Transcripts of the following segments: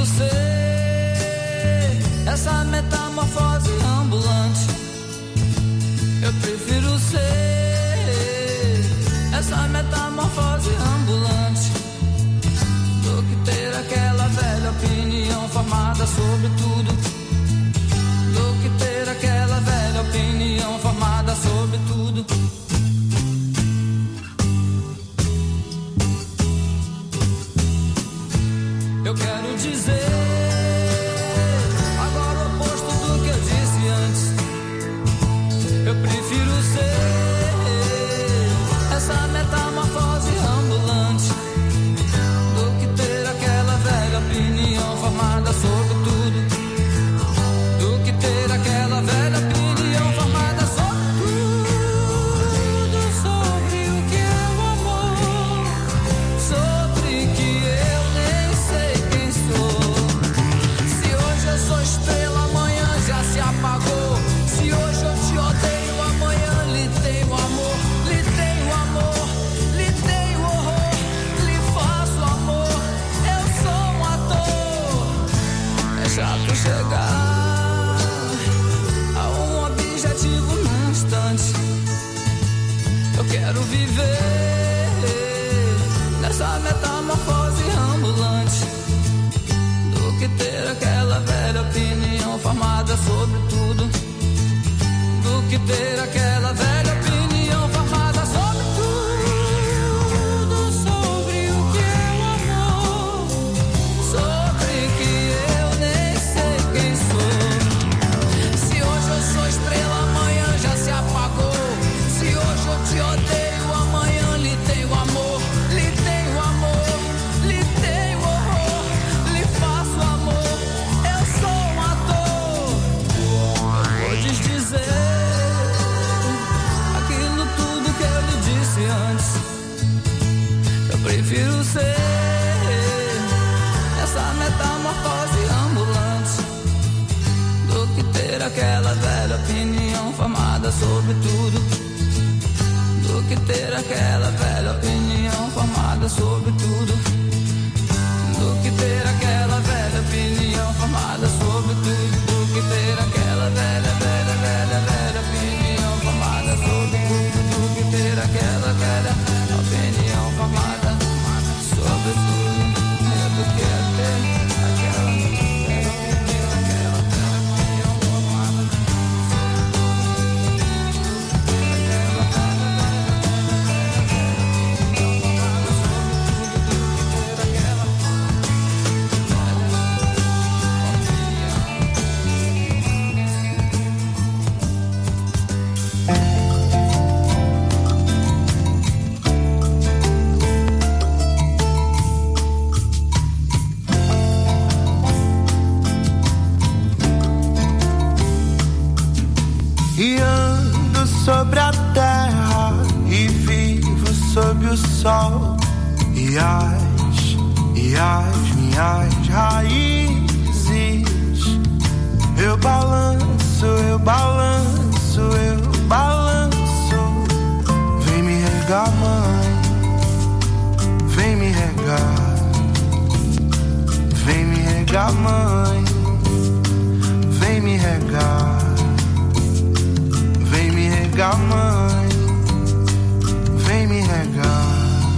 prefiro ser essa metamorfose ambulante. Eu prefiro ser essa metamorfose ambulante do que ter aquela velha opinião formada sobre tudo. Do que ter aquela velha opinião formada sobre tudo. Eu quero dizer agora o oposto do que eu disse antes. Eu prefiro ser essa metamorfose ambulante do que ter aquela velha opinião formada sobre tudo. Do que ter aquela velha opinião formada sobre tudo. Sobre o que é o amor, sobre que eu nem sei quem sou. Se hoje eu sou estrela, amanhã já se apagou. Se hoje eu te odeio, amanhã lhe tenho amor. Lhe tenho amor, lhe tenho horror. Lhe faço amor, eu sou um ator. É chato chegar a um objetivo num instante. Eu quero viver nessa metamorfose ambulante do que ter aquela velha opinião formada sobre tudo. Do que ter aquela velha opinião formada sobre tudo. Sobre o que é o amor, sobre que eu nem sei quem sou. Se hoje eu sou estrela, amanhã já se apagou. Se hoje eu te odeio, amanhã lhe tenho amor. Lhe tenho amor, lhe tenho horror. Lhe faço amor, eu sou um ator. Eu vou desdizer aquilo tudo que eu lhe disse antes. Eu prefiro ser essa metamorfose ambulante do que ter aquela velha opinião formada sobre tudo. Do que ter aquela velha opinião formada sobre tudo. Do que ter aquela velha opinião formada sobre tudo. Do que ter aquela velha opinião formada sobre tudo. Do que ter aquela velha opinião formada sobre tudo. Do que ter aquela velha opinião formada E ando sobre a terra e vivo sob o sol. E as minhas raízes eu balanço, eu balanço, eu balanço. Vem me regar, mãe, vem me regar. Vem me regar, mãe, vem me regar. Vem me regar, mãe, vem me regar.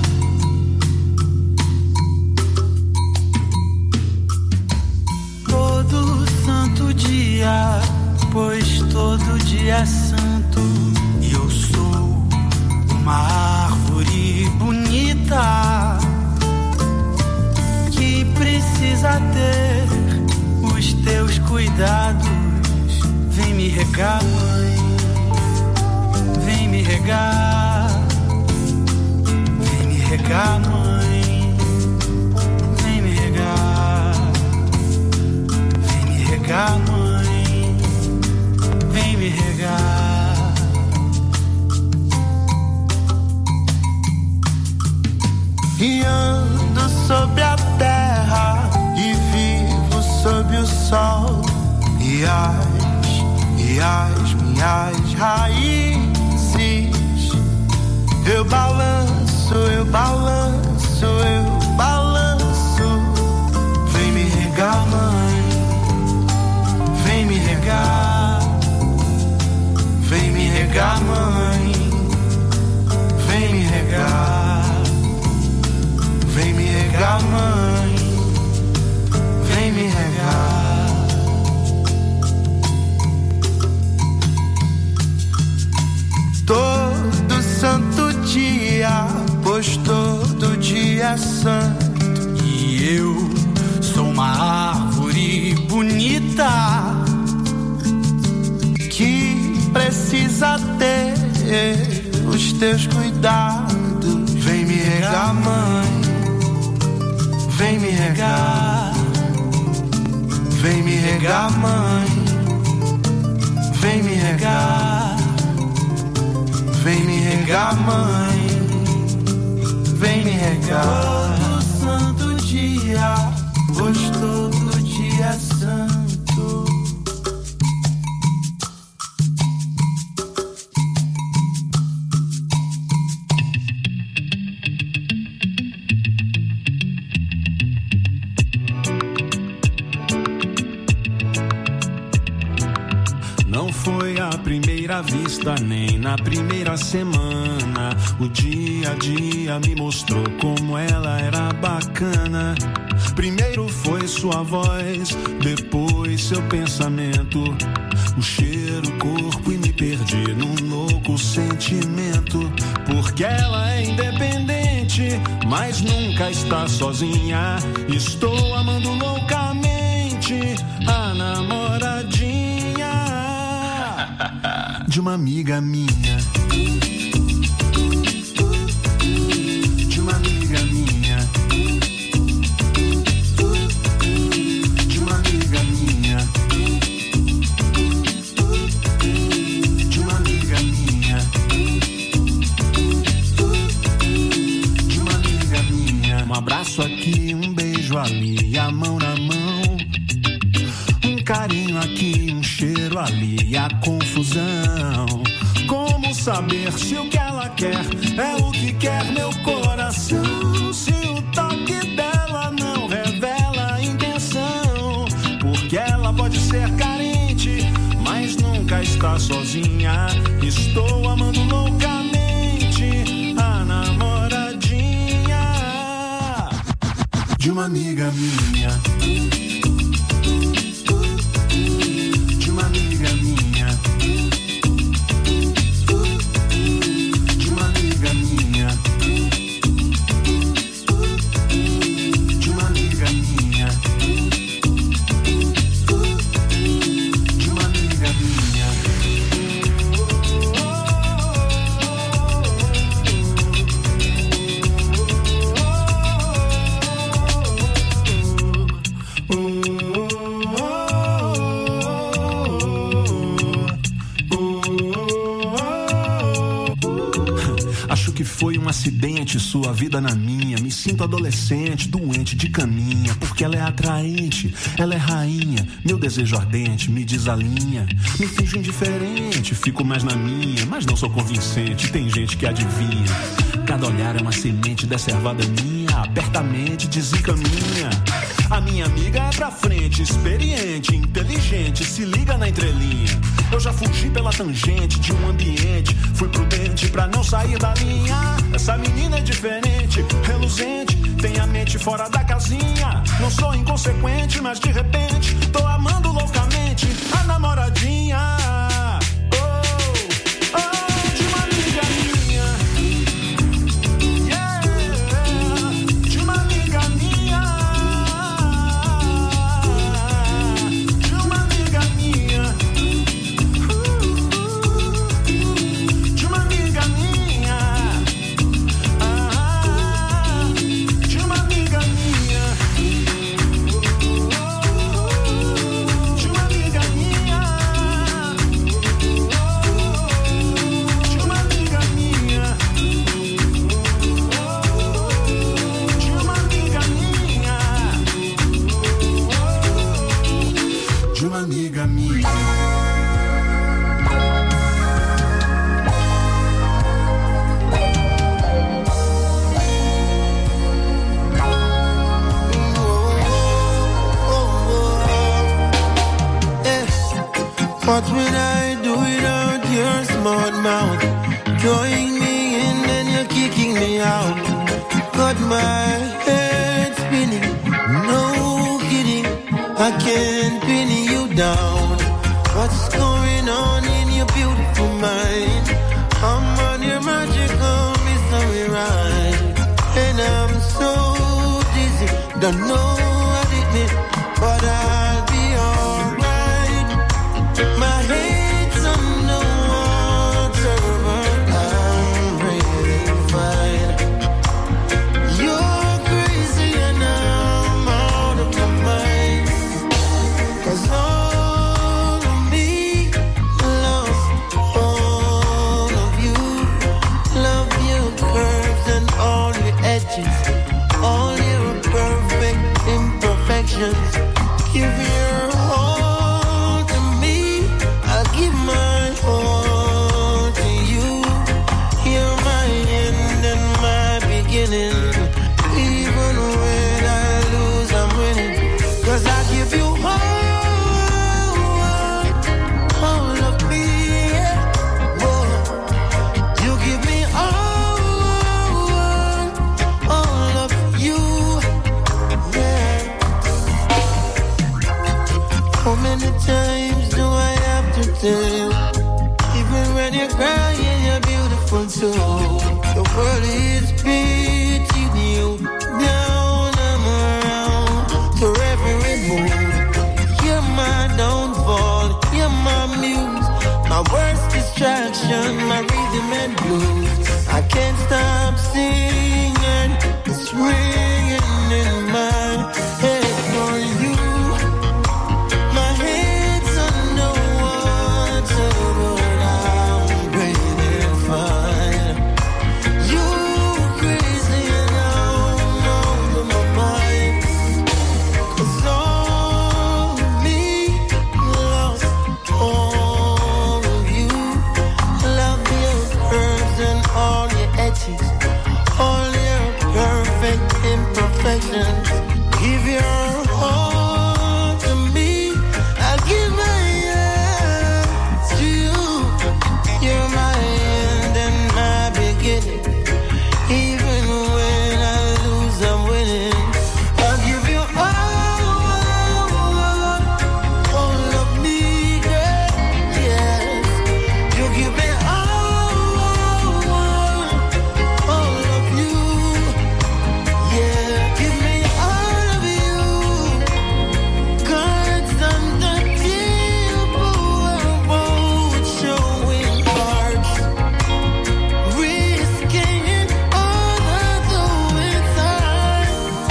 Todo santo dia, pois todo dia é santo. E eu sou uma árvore bonita que precisa ter os teus cuidados. Vem me regar, mãe, vem me regar. Vem me regar, mãe, vem me regar. Vem me regar, mãe, vem me regar. E ando sobre a terra e vivo sob o sol. E as minhas raízes eu balanço, eu balanço, eu balanço. Vem me regar, precisa ter os teus cuidados. Vem me regar, mãe. Vem me regar. Vem me regar, mãe. Vem me regar. Vem me regar, mãe. Vem me regar. Todo santo dia, pois todo dia é santo. Não foi à primeira vista, nem na primeira semana. O dia a dia me mostrou como ela era bacana. Primeiro foi sua voz, depois seu pensamento, o cheiro, o corpo, e me perdi num louco sentimento. Porque ela é independente, mas nunca está sozinha. Estou amando loucamente a namoradinha de uma amiga minha. De uma amiga minha. De uma amiga minha. De uma amiga minha. De uma amiga minha. Um abraço aqui, um beijo ali, a mão na mão. Um carinho aqui, um cheiro ali, e a confusão. Como saber se o que ela quer é o que quer meu coração? Se o toque dela não revela a intenção. Porque ela pode ser carente, mas nunca está sozinha. Estou amando loucamente a namoradinha de uma amiga minha. De uma amiga minha. De uma amiga minha. De uma amiga minha. De uma amiga minha. Acho que foi um acidente, sua vida na minha. Me sinto adolescente, doente de caminha. Porque ela é atraente, ela é rainha. Meu desejo ardente me desalinha. Me finjo indiferente, fico mais na minha. Mas não sou convincente, tem gente que adivinha. Cada olhar é uma semente dessa ervada minha. Aperta a mente, desencaminha. A minha amiga é pra frente, experiente, inteligente, se liga na entrelinha. Eu já fugi pela tangente de um ambiente, fui prudente pra não sair da linha. Essa menina é diferente, reluzente, tem a mente fora da casinha. Não sou inconsequente, mas de repente tô amando loucamente a namoradinha. What would I do without your smart mouth? Drawing me in and you're kicking me out. Got my head spinning, no kidding. I can't pin you down. What's going on in your beautiful mind? I'm on your magical mystery ride. And I'm so dizzy, don't know what it is, but I'll be alright. My head's on the wall, Give your all to me, I'll give my all to you. You're my end and my beginning. Even when I lose, I'm winning. 'Cause I give you all of me, yeah. Whoa. You give me all of you, yeah. How many times do I have to tell you? Even when you're crying, you're beautiful too. The world is beating you down and around to every move. You're my downfall, you're my muse, my worst distraction, my rhythm and blues. I can't stop singing, it's ringing in my head for you. My head's underwater, but I'm breathing fine. You crazy and I'm over my mind. 'Cause all of me lost all of you. Love your curves and all your edges, all your perfect imperfections. Give your all to me, I'll give my all to you. You're my end and my beginning. Even when I lose, I'm winning. I'll give you all of me, girl. Yes, you give me all of you. Yeah, give me all of you. Cards on the table, both showing cards, risking it all, though inside.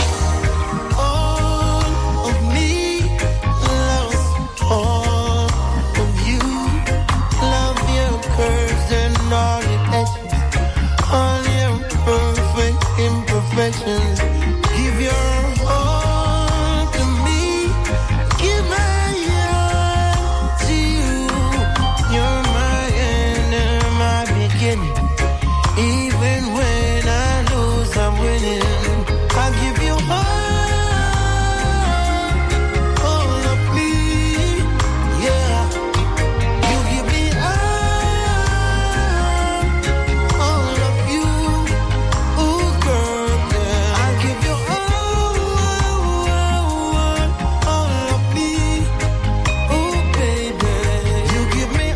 All of me lost all of you. Love your curves and all your edges, all your perfect imperfections. Give your all to me, give my all to you. You're my end and my beginning. Even when I lose, I'm winning. I give you all of me, yeah. You give me all of you. Ooh, girl, yeah. I give you all of me. Ooh, baby. You give me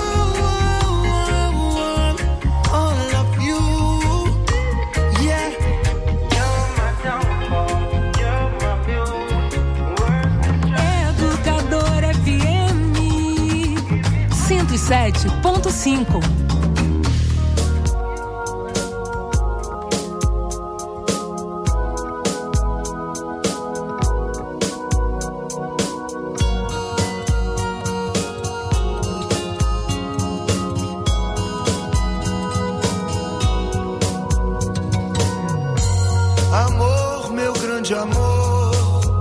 all of you. Yeah. You're my downfall, you're my muse. Educador FM 107.5. Amor, meu grande amor,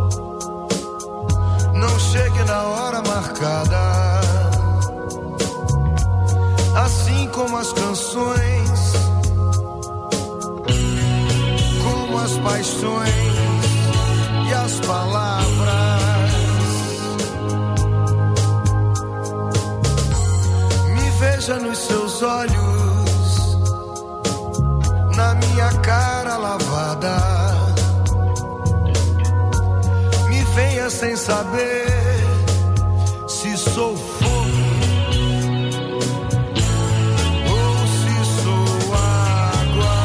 não chegue na hora marcada. Assim como as canções, como as paixões e as palavras. Me veja nos seus olhos, na minha cara lavada. Me venha sem saber se sou fogo ou se sou água.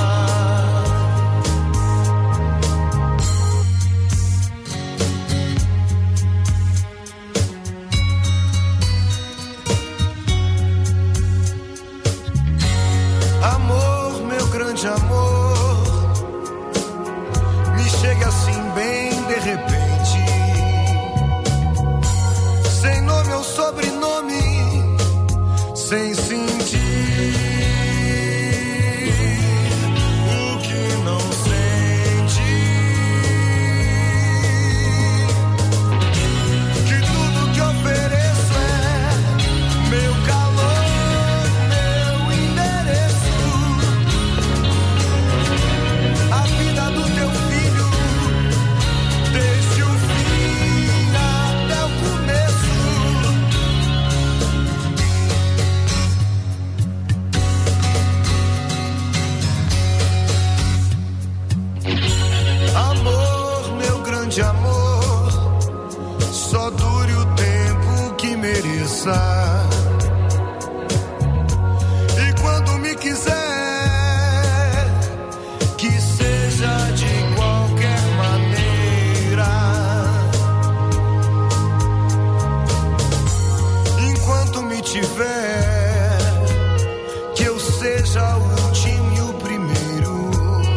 Amor, meu grande amor, me chegue assim bem de repente, sem nome ou sobrenome. pensar. E quando me quiser, que seja de qualquer maneira. Enquanto me tiver, que eu seja o último e o primeiro.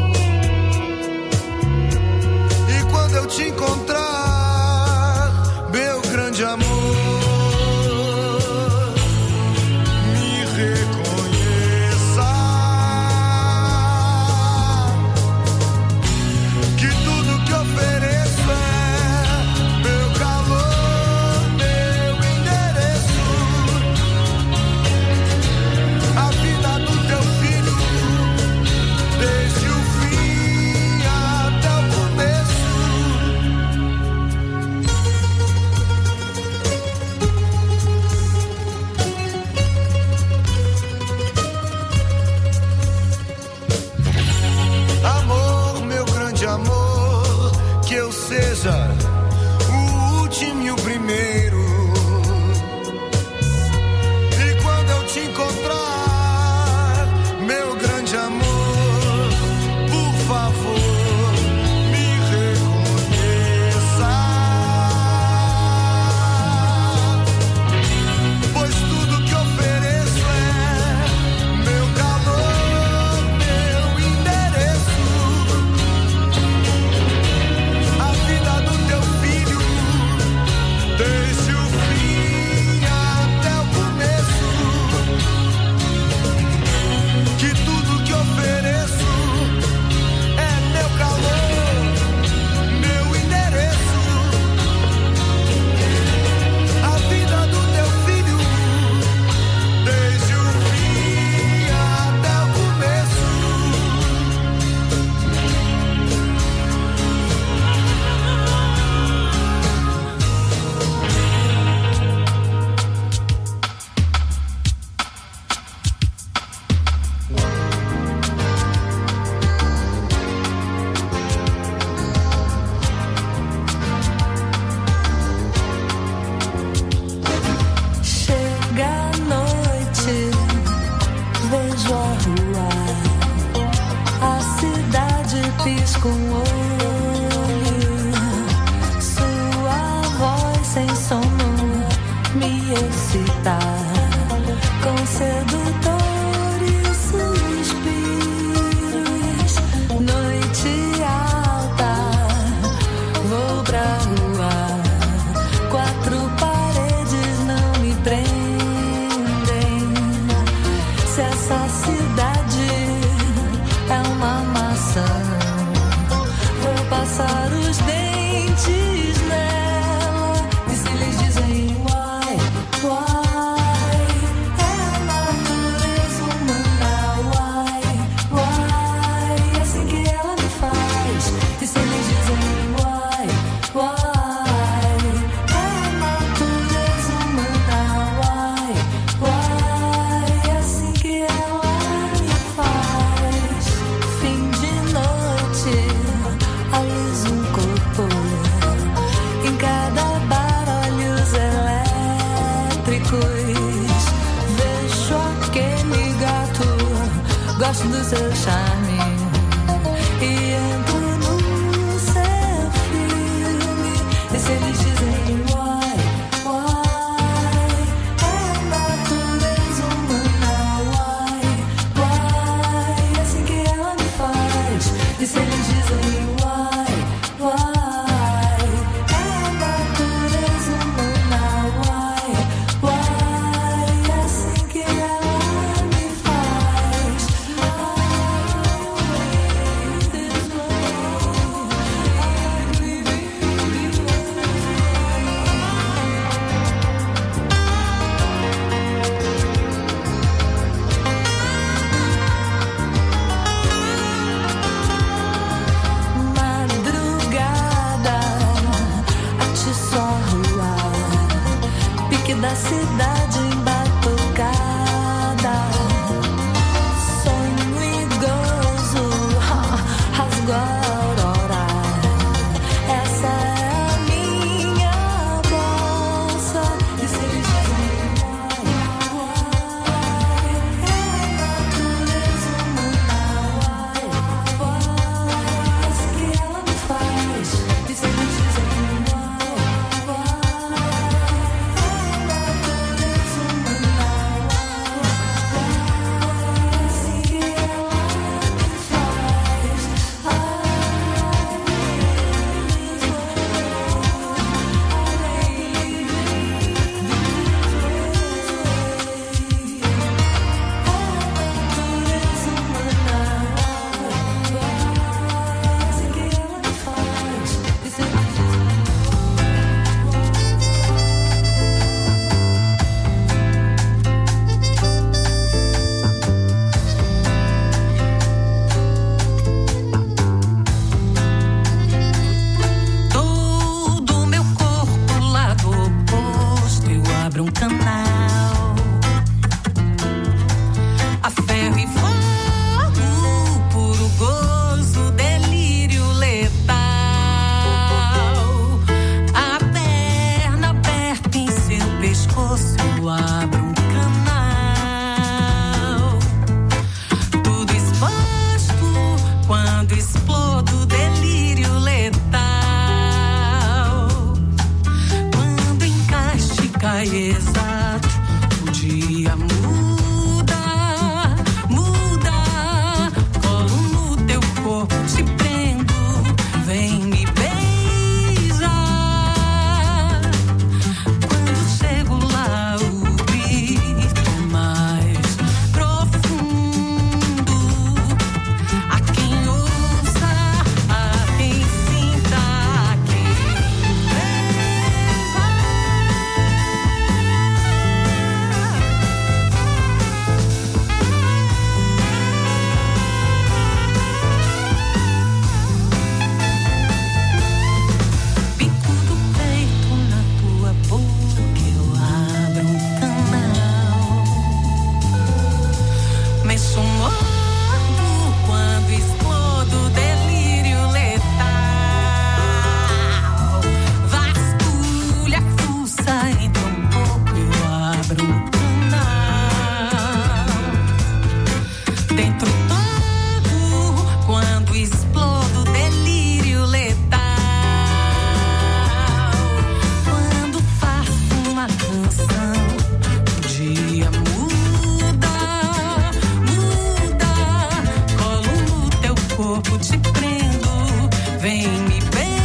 E quando eu te encontrar, meu grande amor, me reconheça. Que tudo que ofereço é meu calor, meu endereço. A vida do teu filho, desde o fim até o começo. Amor, meu grande amor, que eu seja o último e o primeiro. E quando eu te encontrar, meu grande amor, por favor, me reconheça. Pois tudo que ofereço é meu calor, meu endereço. A vida do teu filho, desde o fim até o começo. Que tudo que ofereço é meu calor, meu endereço. A vida do teu filho, desde o fim até o começo. Chega a noite, vejo a rua, a cidade pisca um olho, sua voz sem sono me excita, com sedutores suspiros. Noite alta, vou pra rua, quatro paredes não me prendem. Se essa cidade é uma maçã, vou passar os dentes nela. E se eles dizem uai, uai, é a natureza humana, uai, uai, é assim que ela me faz. E se eles dizem uai, uai, é a natureza humana, uai, uai, é assim que ela me faz. Fim de noite, a luz um corpo, em cada bar olhos elétricos. Vejo aquele gato, gosto do seu charme e entro no seu filme. E se eles dizem uai, uai, é a natureza humana, uai, uai, é assim que ela me faz. E se eles dizem uai, uai, é a natureza humana, uai, uai, é assim que ela me faz. Madrugada, atiço a rua, pique da cidade embatucada. Sonho e gozo, rasgo a aurora. Essa é a minha bolsa. E se eles dizem vai exato. O dia muda, muda. Colo no teu corpo, te prendo. Vem me beijar. Quando chego lá, o grito é mais profundo. A quem ouça, a quem sinta, a quem pico do peito na tua boca, eu abro um canal. Mexo morto quando explodo, delírio letal. Vasculha, fuça, entra um pouco, eu abro um canal. Dentro todo, quando explodo, delírio letal. Quando faço uma canção, o dia muda, muda. Colo no teu corpo, te prendo, vem me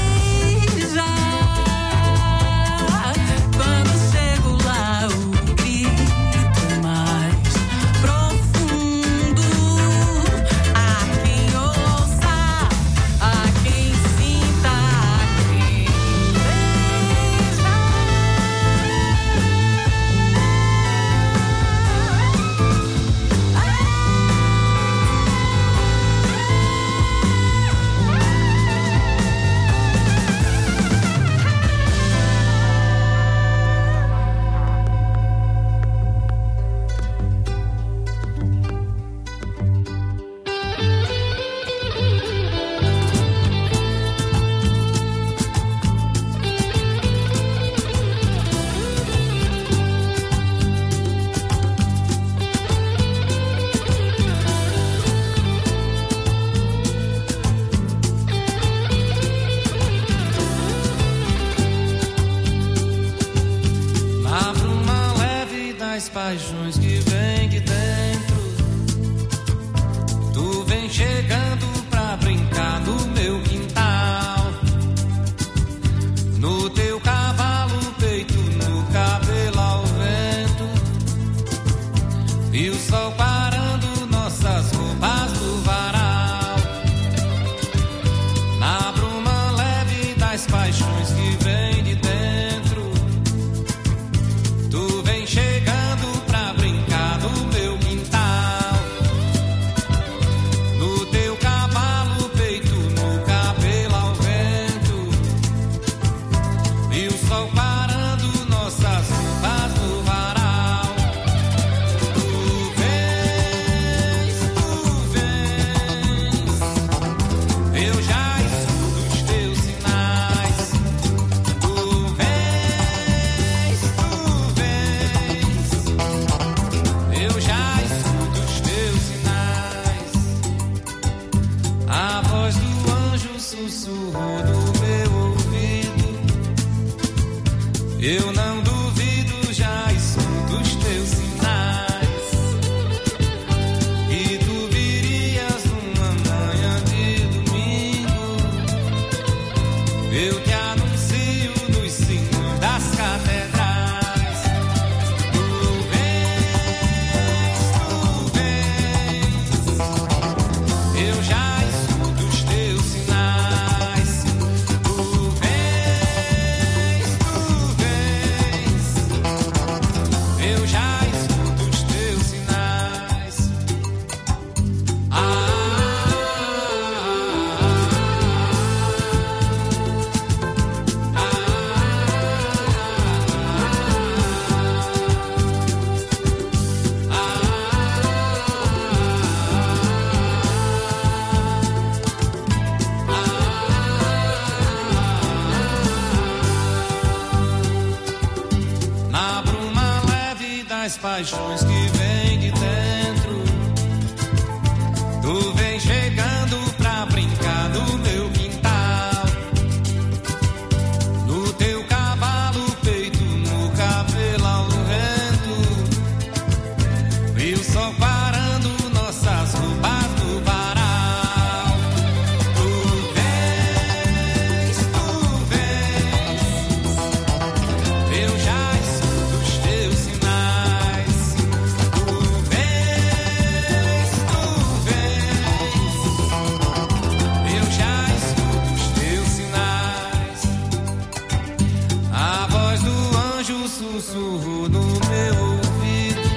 beijar. Quando chego lá, o grito é mais profundo. A quem ouça, a quem sinta, a quem Na bruma leve das paixões que vem de dentro, tu vem chegando pra brincar no meu quintal. No teu cavalo, peito, no cabelo ao vento, e o sol parando nossas roupas no varal. Na bruma leve das paixões que vem de dentro, tu vem chegando pra brincar no meu quintal. No teu cavalo, peito, no cabelo ao vento, e o sol parando nossas roupas no varal. Tu vens, eu já escuto os teus sinais. Tu vens, eu já escuto os teus sinais. A voz do anjo sussurrou no meu ouvido. Eu não duvido, já escuto os teus sinais. E tu virias numa manhã de domingo. Eu te anuncio nos sinos das catedrais. Tu vens, eu já escuto os teus sinais. Tu vens, eu já escuto os teus sinais. Na bruma leve das paixões que vem de dentro, tu vem chegando pra brincar no meu quintal. No teu cavalo, peito, no cabelo sussurro no meu ouvido.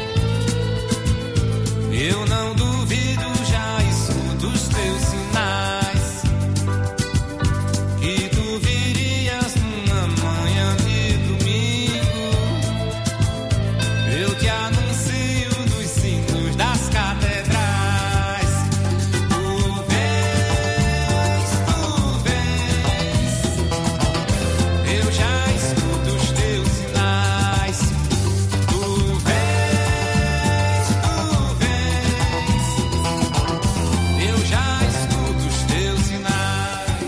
Eu não duvido, já escuto os teus sinais, que tu virias numa manhã de domingo. Eu te anuncio nos sinos das catedrais. Tu vens, eu já escuto os teus sinais. Tu vens, eu já escuto os teus sinais.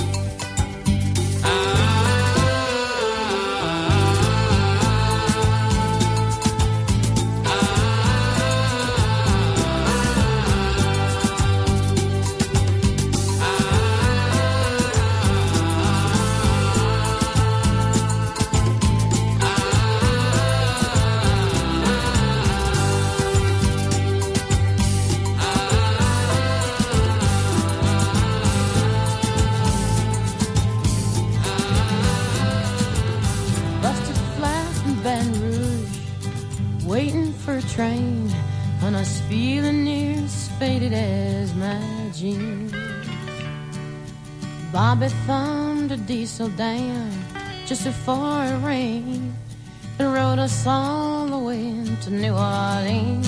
Busted flat in Baton Rouge, waiting for a train, and I was feeling near as faded as my jeans. Bobby thumbed a diesel down just before it rained and rode us all the way to New Orleans.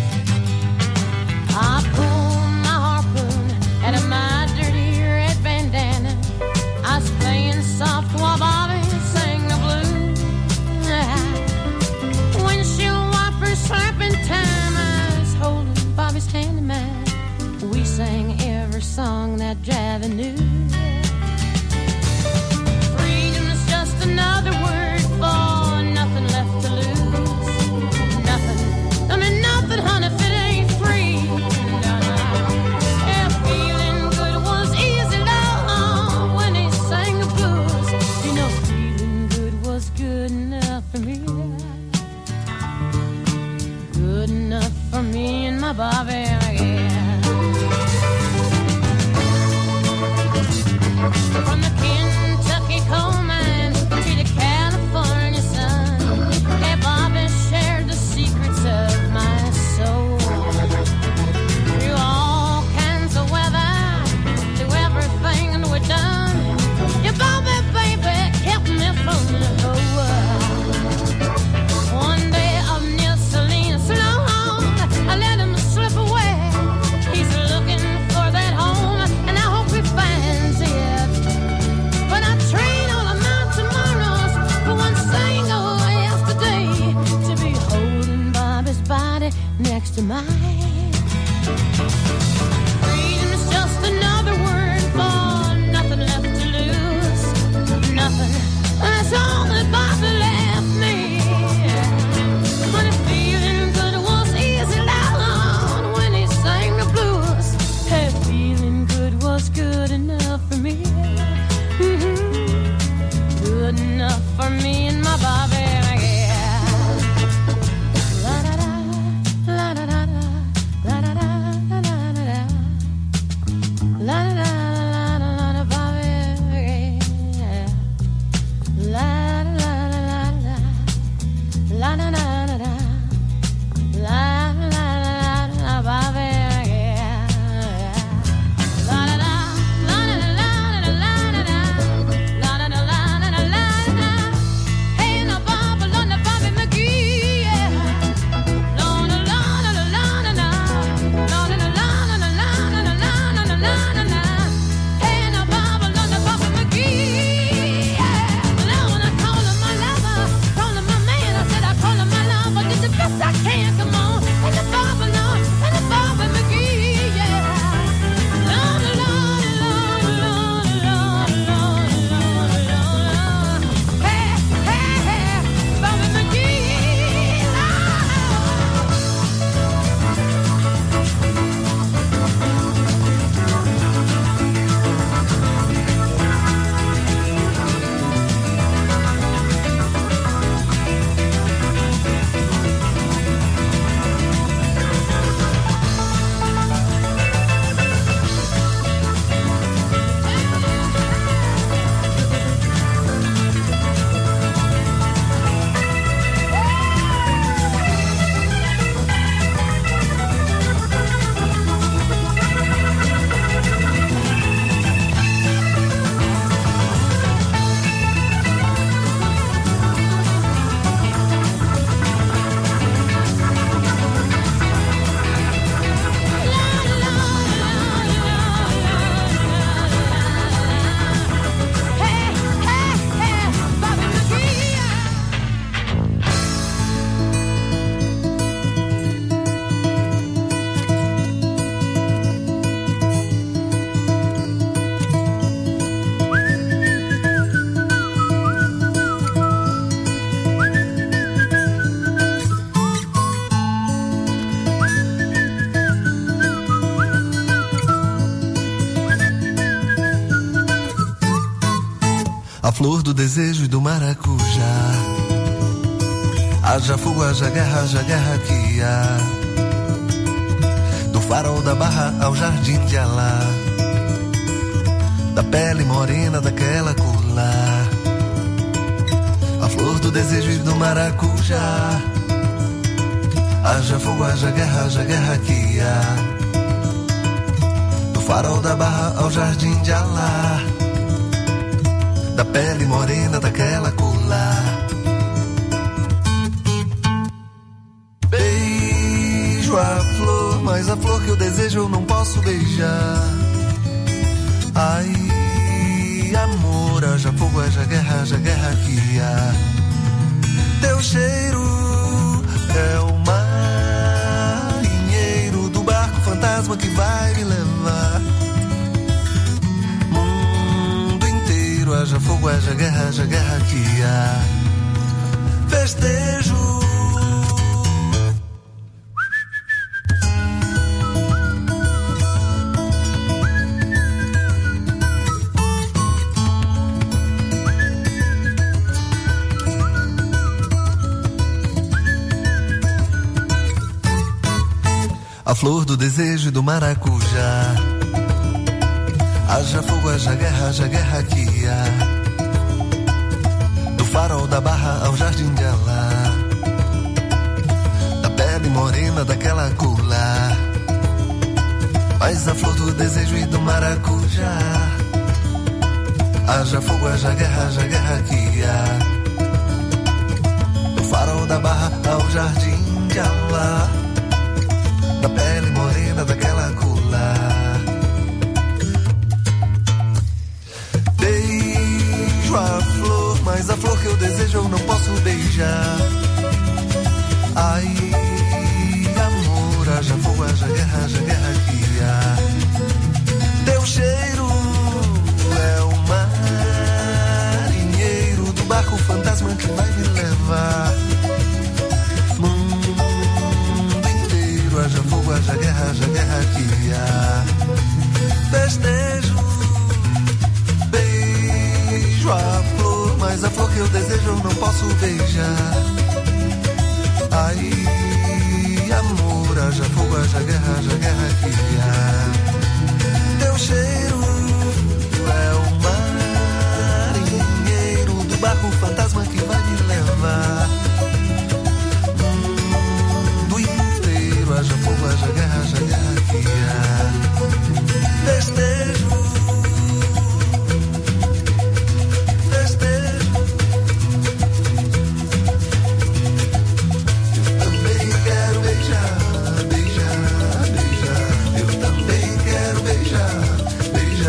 I pulled my harpoon out of my dirty red bandana. I was playing soft while Bobby sang the blues. Windshield wipers slapping time, I was holding Bobby's hand in mine. We sang every song that Javi knew. Freedom is just another word for nothing left to lose. Nothing, I mean nothing, honey, if it ain't free. Yeah, feeling good was easy, love, when he sang the blues. You know, feeling good was good enough for me. Good enough for me and my Bobby, yeah. From the Kentucky coal mine to the California sun, hey, Bobby shared the secrets of my soul. Through all kinds of weather, through everything that we've done, your Bobby, baby, kept me from the whole world. One day of Neil Salinas long, I let him slip away. He's looking for that home, and I hope he finds it. But I trade all of my tomorrows for one single yesterday, to be holding Bobby's body next to mine. Freedom is just another word for nothing left to lose. Nothing, that's all that Bobby left me. But if feeling good was easy, loud when he sang the blues, hey, feeling good was good enough for me. Good enough for me and my Bobby, yeah. La da da, la da da da. a flor do desejo e do maracujá. Haja fogo, haja guerra que há. Do farol da Barra ao jardim de Alá, da pele morena daquela cor lá, a flor do desejo e do maracujá. Haja fogo, haja guerra que há. Do farol da Barra ao jardim de Alá, da pele morena daquela cor lá. Beijo a flor, mas a flor que eu desejo eu não posso beijar. Ai, amor, haja fogo, haja guerra que há. Teu cheiro é o marinheiro do barco fantasma que vai me levar. Mundo inteiro, haja fogo, haja guerra que há. Festejo. A flor do desejo e do maracujá. Haja fogo, haja guerra que há. Do farol da Barra ao jardim de Alá, da pele morena daquela cor lá. Mas a flor do desejo e do maracujá. Haja fogo, haja guerra que há. Do farol da Barra ao jardim de Alá, da pele morena daquela cor lá. Beijo a flor, mas a flor que eu desejo eu não posso beijar. Ai, amor, haja fogo, haja guerra que há. Teu cheiro é o marinheiro do barco fantasma que vai me levar. Haja fogo, haja guerra que há. Festejo. Beijo a flor, mas a flor que eu desejo eu não posso beijar. Ai, amor, haja fogo, haja guerra que há. Teu cheiro é o marinheiro do barco fantasma que vai me levar. Haja fogo, haja guerra que há. Festejo. Festejo. Eu também quero beijar. Eu também quero beijar.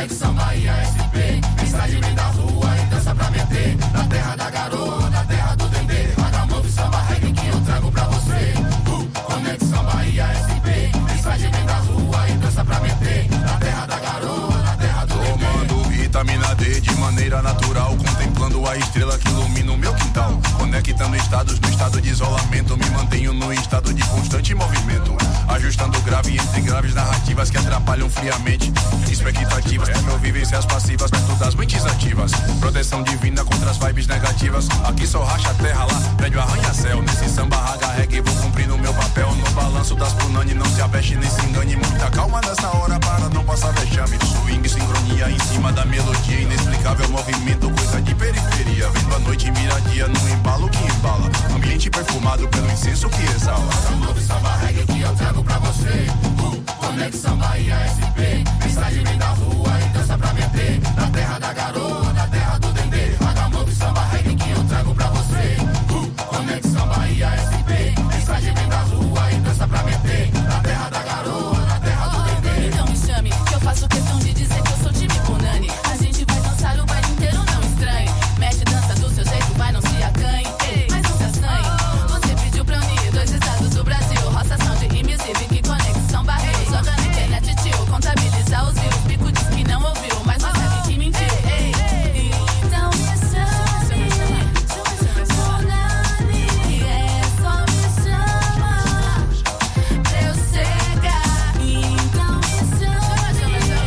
Conexão Bahia SP, mensagem vem da rua e dança pra meter. Na terra da garoa, na terra do dendê, ragamuffin, samba, reggae que eu trago pra você. Conexão Bahia SP, mensagem vem da rua e dança pra meter. Na terra da garoa, na terra do dendê. Tomando vitamina D de maneira natural, contemplando a estrela que ilumina o meu quintal. Conectando estados no estado de isolamento, me mantenho no estado de constante movimento. Ajustando grave entre graves narrativas que atrapalham friamente. Expectativas, vivências passivas perto das mentes ativas. Proteção divina contra as vibes negativas. Aqui só racha a terra, lá prédio arranha-céu. Nesse samba raga reggae vou cumprindo o meu papel. No balanço das punani não se aveste nem se engane. Muita calma nessa hora para não passar vexame. Swing, sincronia em cima da melodia. Inexplicável movimento, coisa de periferia. Vendo a noite miradia no embalo que embala. Ambiente perfumado pelo incenso que exala. Um novo samba reggae que eu trago pra você. Conexão Bahia SP, mensagem vem da rua e dança pra meter. Na terra da garoa, na terra do dendê, ragamuffin, samba, reggae que eu trago pra você. Conexão Bahia SP, mensagem vem da rua e dança pra meter. Na terra da garoa, na terra do dendê. Então me chame, que eu faço questão de dizer que eu sou time Punani. A gente vai dançar o baile inteiro, não estranhe. Mexe, dança do seu jeito, vai, não se acanhe. Mas não se assanhe. Você pediu pra unir dois estados do Brasil, Roça Sound e Music, que Conexão Bahia. Joga na internet, tio, contabiliza os views. Bico diz que não ouviu, mas não sabe que mentiu. Então me chame, Punani, só me chama pra eu chegar. Então me chame,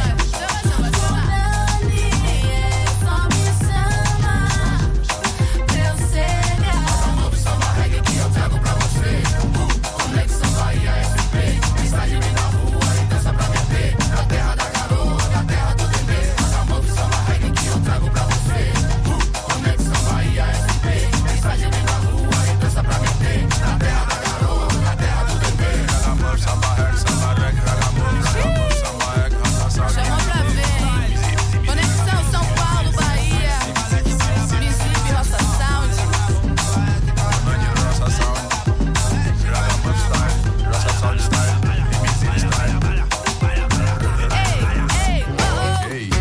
Punani, só me chama pra eu chegar. Um novo samba reggae que eu trago pra você. Conexão Bahia SP, mensagem vem da rua e dança pra meter. Na terra da garoa, na terra do dendê, ragamuffin, samba, reggae que eu trago pra você. Conexão Bahia SP, mensagem vem da rua e dança pra meter. Na terra da garoa, na terra do dendê, ragamuffin, samba, reggae, ragamuffin, samba, reggae, Roça Sound. Chama pra ver. Conexão São Paulo, Bahia. Music, Roça Sound. Roça Sound, ragamuffin style, Roça Sound style, MC style. Ei, oh, oh. Ei.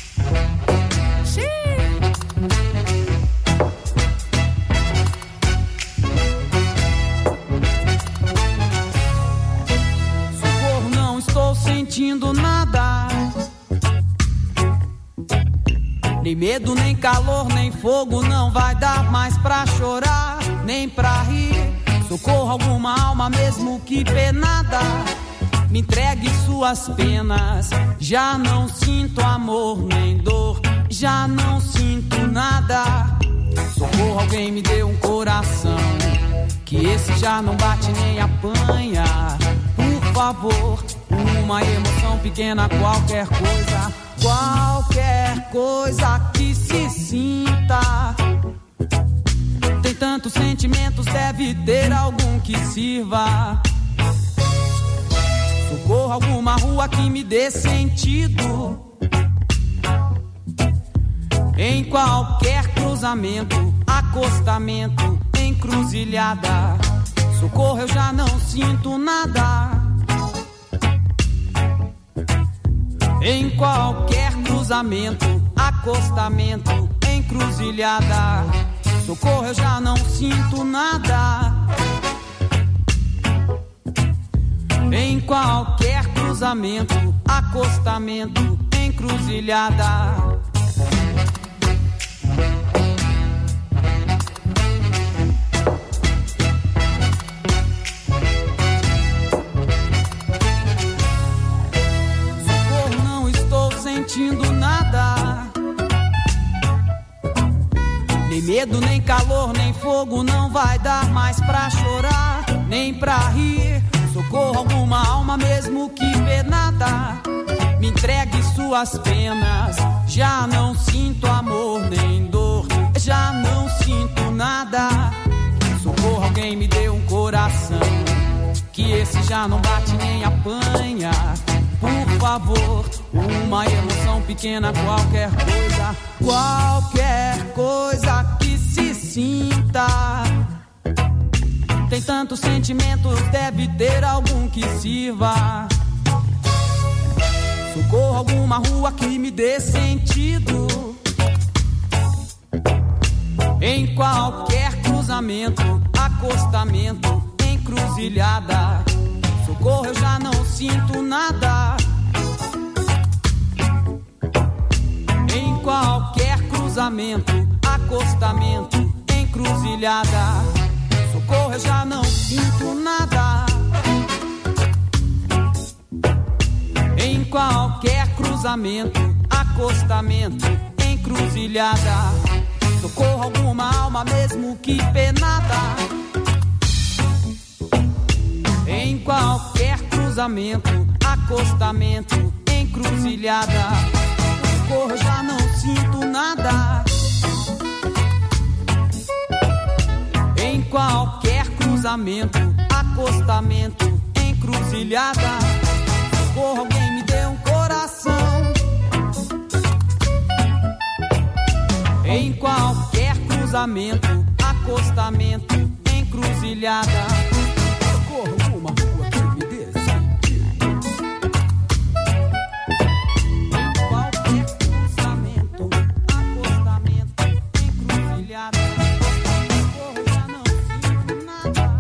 Socorro, não estou sentindo nada. Nem medo, nem calor, nem fogo. Não vai dar mais pra chorar, nem pra rir. Socorro, alguma alma mesmo que penada. Me entregue suas penas. Já não sinto amor nem dor. Já não sinto nada. Socorro, alguém me dê um coração, que esse já não bate nem apanha. Por favor, uma emoção pequena, qualquer coisa que se sinta. Tem tantos sentimentos, deve ter algum que sirva. Socorro, alguma rua que me dê sentido. Em qualquer cruzamento, acostamento, encruzilhada. Socorro, eu já não sinto nada. Em qualquer cruzamento, acostamento, encruzilhada. Socorro, eu já não sinto nada. Em qualquer cruzamento, acostamento, encruzilhada. Socorro, não estou sentindo nada. Nem medo, nem calor, nem fogo. Não vai dar mais pra chorar, nem pra rir. Socorro, alguma alma mesmo que penada. Me entregue suas penas. Já não sinto amor nem dor. Já não sinto nada. Socorro, alguém me dê um coração, que esse já não bate nem apanha. Por favor, uma emoção pequena, qualquer coisa que se sinta. Tem tantos sentimentos, deve ter algum que sirva. Socorro, alguma rua que me dê sentido. Em qualquer cruzamento, acostamento, encruzilhada. Socorro, eu já não sinto nada. Em qualquer cruzamento, acostamento, encruzilhada. Socorro, eu já não sinto nada. Em qualquer cruzamento, acostamento, encruzilhada. Socorro, alguma alma mesmo que penada. Em qualquer cruzamento, acostamento, encruzilhada. Socorro, eu já não sinto nada. Em qualquer cruzamento, acostamento, encruzilhada. Socorro, alguém me dê um coração. Em qualquer cruzamento, acostamento, encruzilhada. Socorro, alguma rua que me dê sentido. Em qualquer cruzamento, acostamento, encruzilhada. Socorro, já não sinto nada.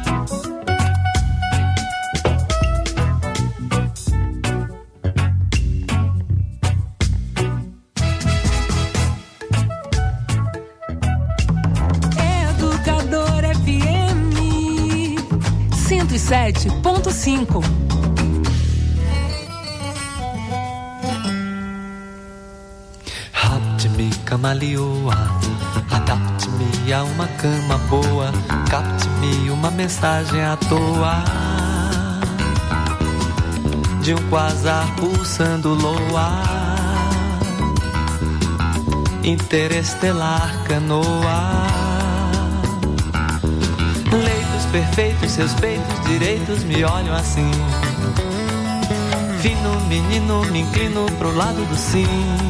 Educador FM 107.5. Rapte-me, camalioa, adapte-me a uma cama boa, capte-me uma mensagem à toa de um quasar pulsando loa, interestelar canoa. Leitos perfeitos, seus peitos direitos me olham assim. Fino menino, me inclino pro lado do sim.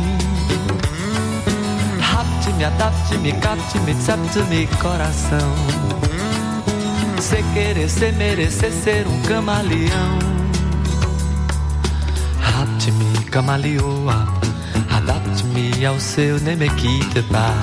Rapte-me, adapte-me, capte-me, desapte-me, coração. Cê querer, cê merecer ser um camaleão. Rapte-me, camalioa, adapte-me ao seu Nemequiteba.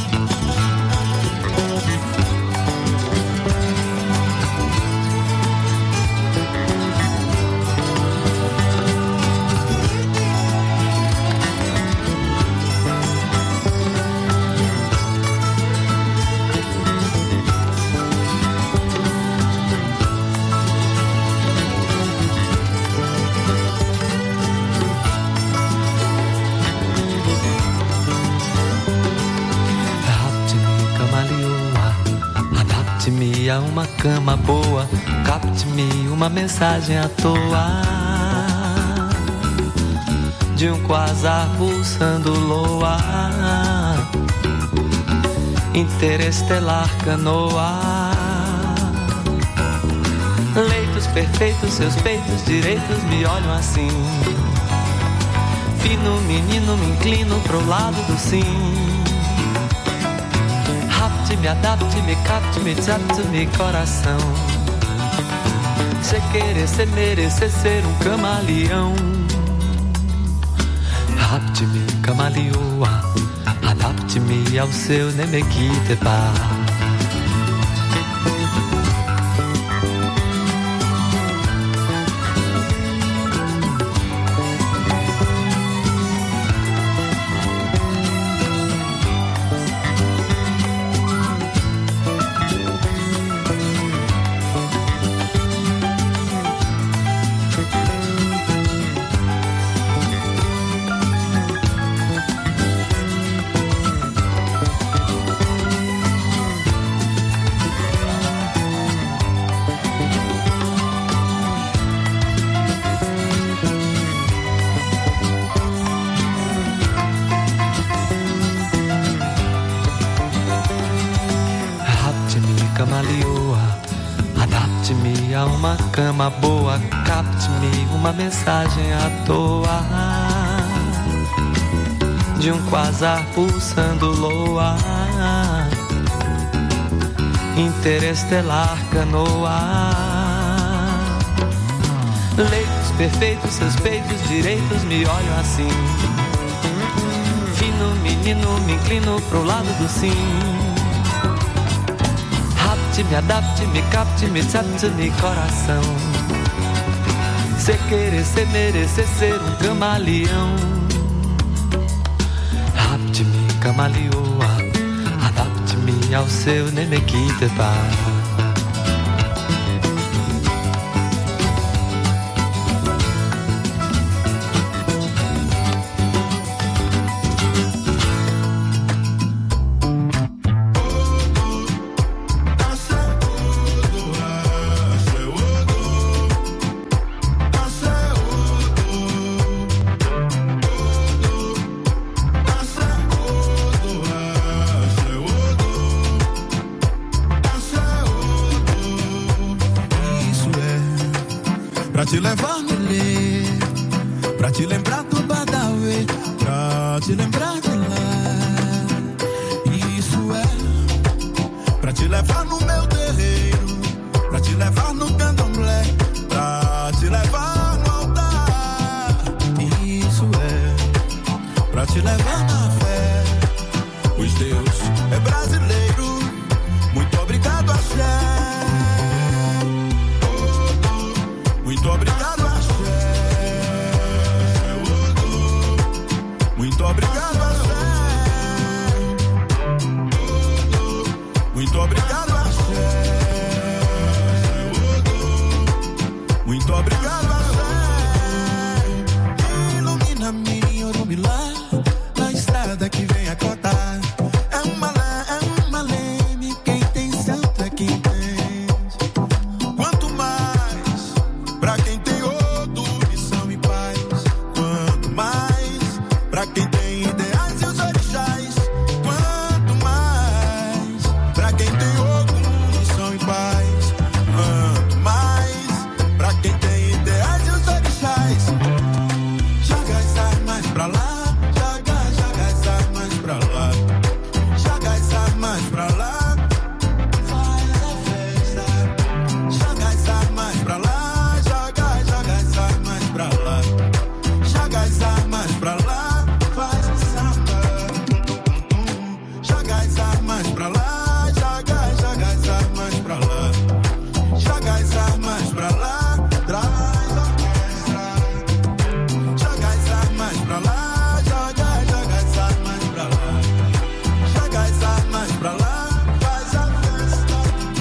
A uma cama boa, capte-me uma mensagem à toa de um quasar pulsando loa, interestelar canoa. Leitos perfeitos, seus peitos direitos me olham assim. Fino menino, me inclino pro lado do sim. Rapte-me, adapte-me, capte-me, desapte-me, coração. Cê querer, cê merecer ser um camaleão. Rapte-me, camalioa, adapte-me ao seu Nemequiteba. Adapte-me a uma cama boa, capte-me uma mensagem à toa de um quasar pulsando loa, interestelar canoa. Leitos perfeitos, seus peitos direitos me olham assim. Fino menino, me inclino pro lado do sim. Rapte, me adapte, me capte, me capte, me coração. Cê querer, cê merecer ser um camaleão. Rapte-me, camaleoa, adapte-me ao seu Nemequitepa. Pra te levar no lê, pra te lembrar do Badawi, pra te lembrar de lá. Isso é, pra te levar no meu terreiro, pra te levar no candomblé, pra te levar no altar. Isso é, pra te levar na fé, pois Deus é brasileiro. Muito obrigado, Axé. Muito obrigado, Axé. Muito obrigado, Axé. Muito obrigado, Axé. Muito obrigado, Axé. Ilumina minha Orumilá, na estrada que vem a cotar. É uma leme, quem tem santo é quem tem. Quanto mais pra quem tem odo, missão e paz. Quanto mais pra quem tem ideais e os orixás. Quanto mais pra quem tem odo, missão e paz. Quanto mais pra quem tem ideais e os orixás. Joga as armas pra lá, joga as armas pra lá. Joga as armas pra lá, faz a festa. Joga as armas pra lá, joga as armas pra lá. Joga as armas pra lá, faz o samba. Joga as armas pra lá, joga as armas pra lá. Joga as armas pra lá, traz a orquestra. Joga as armas pra lá, joga as armas pra lá. Joga as armas pra lá, faz a festa.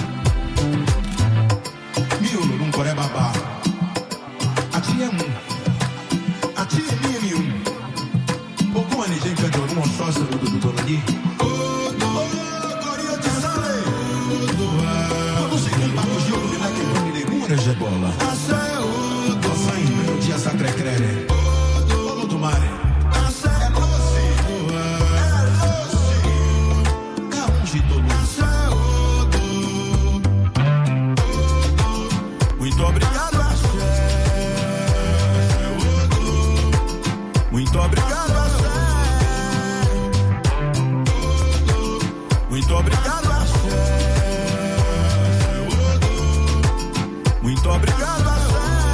Miolo, num coré babá. Ati é ati é minha. Pouco anejei canto alguma sócia do Dolani. Corio de sale. Quando se canta o jogo de leque pra me legura, Jebola. Axé, nossa em melodia sacrecrere. Olo do mare. Axé, é doce. Caungi todo. Axé, muito obrigado, Axé. Muito obrigado, Axé. Muito obrigado, Axé. Muito obrigado, Axé.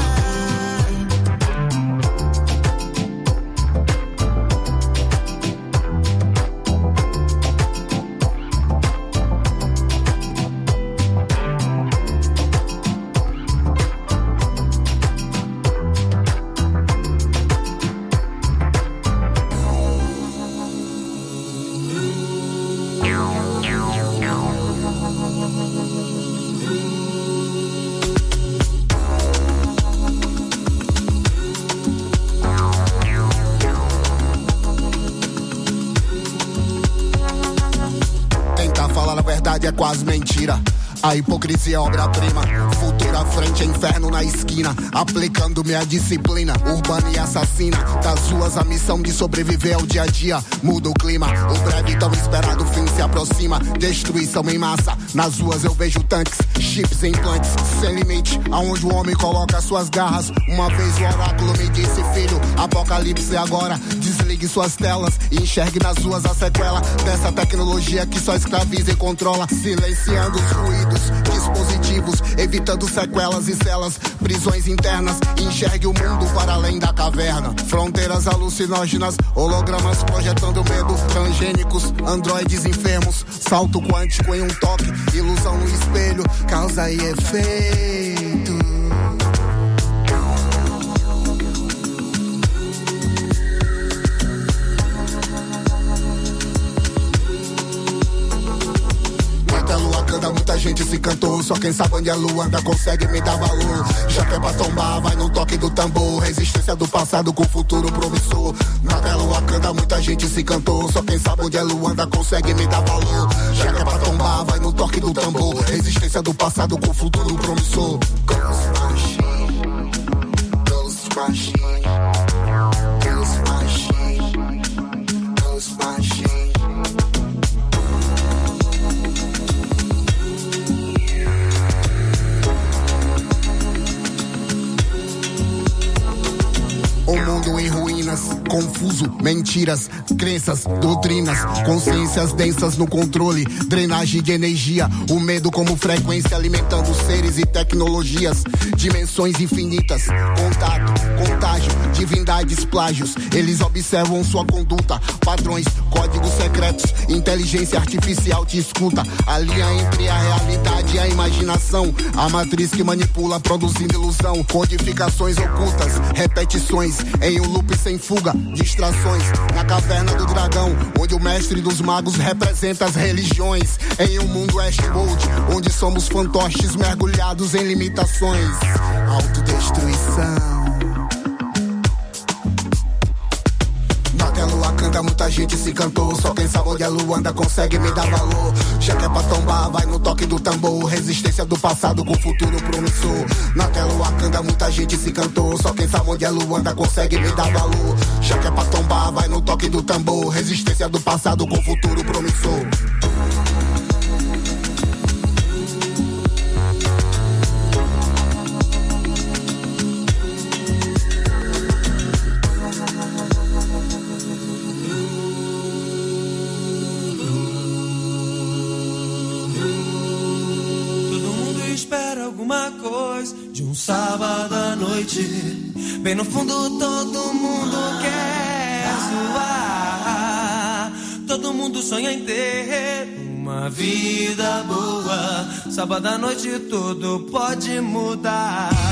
Tentar falar a verdade é quase mentira. A hipocrisia é obra-prima. Futuro à frente é inferno na esquina. Aplicando minha disciplina urbana e assassina. Das ruas a missão de sobreviver ao dia a dia. Muda o clima, o breve tão esperado fim se aproxima. Destruição em massa, nas ruas eu vejo tanques, chips e implantes sem limite, aonde o homem coloca suas garras. Uma vez o oráculo me disse: filho, apocalipse agora. Desligue suas telas e enxergue nas ruas a sequela dessa tecnologia que só escraviza e controla, silenciando os ruídos ouvidos, dispositivos, evitando sequelas e celas, prisões internas. Enxergue o mundo para além da caverna. Fronteiras alucinógenas, hologramas projetando medo, transgênicos, androides enfermos, salto quântico em um toque, ilusão no espelho, causa e efeito. Muita gente se cantou, só quem sabe onde a lua anda consegue me dar valor. Já que é pra tombar, vai no toque do tambor. Resistência do passado com futuro promissor. Na tela Wakanda muita gente se cantou, só quem sabe onde a lua anda consegue me dar valor. Já que é pra tombar, vai no toque do tambor. Resistência do passado com futuro promissor. Ghost Machine, Ghost Machine, Ghost Machine, Ghost Machine. O mundo em ruínas, confuso, mentiras, crenças, doutrinas, consciências densas no controle, drenagem de energia, o medo como frequência alimentando seres e tecnologias, dimensões infinitas, contato, contágio, divindades, plágios, eles observam sua conduta, padrões, códigos secretos, inteligência artificial te escuta, a linha entre a realidade e a imaginação, a matriz que manipula produzindo ilusão, codificações ocultas, repetições, em um loop sem fuga, distrações, na caverna do dragão, onde o mestre dos magos representa as religiões, em um mundo Westworld, onde somos fantoches mergulhados em limitações, autodestruição. Na tela Wakanda muita gente se cantou, só quem sabe onde a lua anda consegue me dar valor. Já que é pra tombar, vai no toque do tambor. Resistência do passado com futuro promissor. Na tela Wakanda muita gente se cantou, só quem sabe onde a lua anda consegue me dar valor. Já que é pra tombar, vai no toque do tambor. Resistência do passado com futuro promissor. Alguma coisa de um sábado à noite, bem no fundo todo mundo quer zoar, todo mundo sonha em ter uma vida boa, sábado à noite tudo pode mudar.